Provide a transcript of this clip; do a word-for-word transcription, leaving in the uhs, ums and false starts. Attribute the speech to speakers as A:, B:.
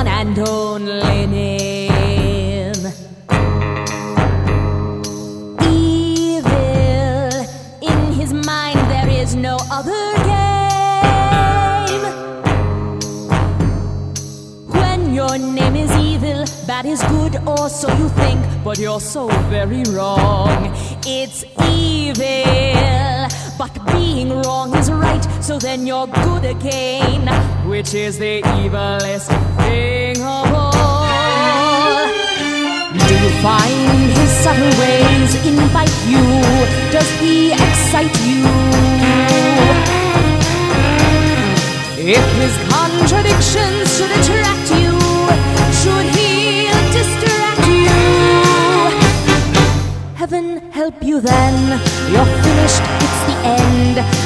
A: one and only name. Evil, in his mind there is no other game. When your name is evil, bad is good, or so you think, but you're so very wrong. It's evil, but being wrong is right, so then you're good again, which is the evilest thing of all. Do you find his subtle ways invite you? Does he excite you? If his contradictions should attract you, should he distract you? Heaven help you then, you're finished, it's the end.